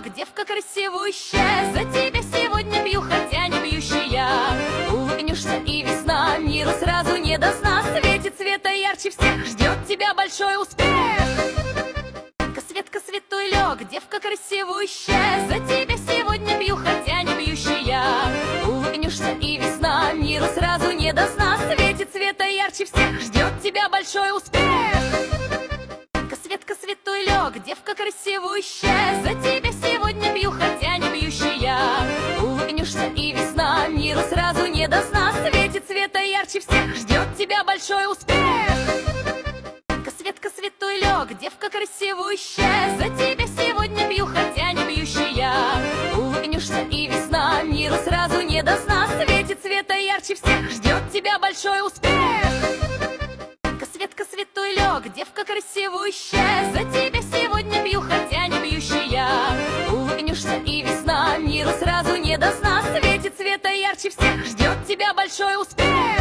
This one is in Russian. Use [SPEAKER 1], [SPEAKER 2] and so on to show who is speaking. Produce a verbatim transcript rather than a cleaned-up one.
[SPEAKER 1] лег, девка красивущая, за тебя сегодня пью, хотя не пьющая. Улыбнешься, и весна миру сразу не даст сна. Светит света ярче всех, ждет тебя большой успех. Светка, святой лег, девка красивущая, за тебя сегодня пью, хотя не пьющая. Улыбнешься, и весна миру сразу не даст сна. Светит света ярче всех, ждет тебя большой успех. Светка, святой лег, девка красивущая, за тебя сегодня пью, хотя не пьющая. Улыбнешься, и весна миру сразу не даст сна. Светит света ярче всех, ждет тебя большой успех. Светка, святой лег, девка красивущая, за тебя сегодня пью, хотя не пьющая. Улыбнешься, и весна миру сразу не даст сна. Светит света ярче всех, ждет тебя большой успех. Светка, святой лег, девка красивущая, за тебя сегодня пью, хотя не пьющая. Улыбнешься, и весна миру сразу не даст сна. Светит света ярче всех, ждет тебя большой успех. Светка, святой лег, девка красивущая, за тебя сегодня пью, хотя не пьющая. Улыбнешься, и весна миру сразу не даст сна. Светит света ярче всех, ждет тебя большой успех. Светка, святой лег, девка красивущая, за тебя сегодня пью, хотя не пьющая. Улыбнешься, и весна миру сразу не даст сна. Светит света ярче всех, ждет тебя большой успех.